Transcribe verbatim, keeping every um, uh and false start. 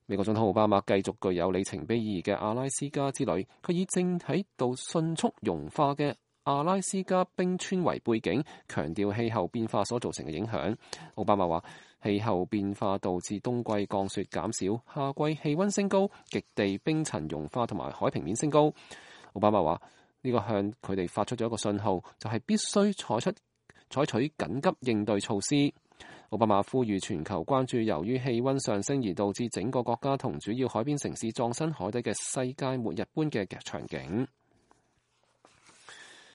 美國總統奧巴馬繼續具有里程碑意義嘅阿拉斯加之旅，佢以正喺度迅速融化嘅阿拉斯加冰川為背景，強調氣候變化所造成嘅影響。奧巴馬話：氣候變化導致冬季降雪減少，夏季氣溫升高，極地冰層融化同埋海平面升高。奧巴馬話：呢個向佢哋發出咗一個信號，就係必須採出採取緊急應對措施。奧巴馬呼籲全球關注由於氣溫上升而導致整個國家同主要海邊城市葬身海底嘅世界末日般嘅場景。